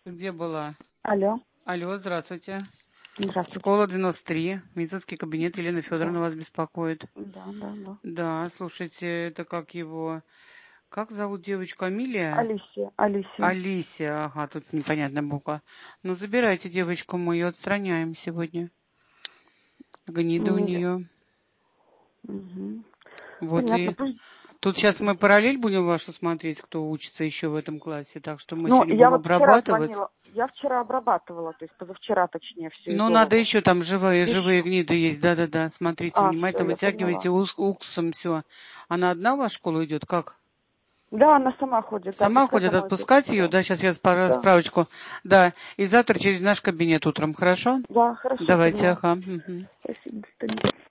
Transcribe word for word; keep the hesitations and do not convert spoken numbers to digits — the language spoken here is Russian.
Где была? Алло. Алло, здравствуйте. Здравствуйте. Школа девяносто три, медицинский кабинет, Елена Да. Федоровна вас беспокоит. Да, да, да. Да, слушайте, это как его... Как зовут девочку? Амилия? Алисия, Алисия. Алисия, ага, тут непонятная буква. Ну, забирайте девочку, мы ее отстраняем сегодня. Гнида у Не- нее. Мгм. Вот Понятно, и... пусть... Тут сейчас мы параллель будем вашу смотреть, кто учится еще в этом классе. Так что мы Ну, сегодня я будем вот вчера обрабатывать. звонила, я вчера обрабатывала, то есть позавчера, точнее, все из Ну, надо голову. еще там живые, живые Еще. гниды есть. Да-да-да, смотрите А, все, внимательно, я вытягивайте поняла. ус- уксусом все. Она одна в вашу школу идет? Как? Да, она сама ходит, да, Сама пускай ходит, домой идет. отпускать ее, Да, да, сейчас я спара- да, справочку. Да, и завтра через наш кабинет утром, хорошо? да, хорошо, Давайте, поняла. ага. Мгм. Спасибо, до свидания.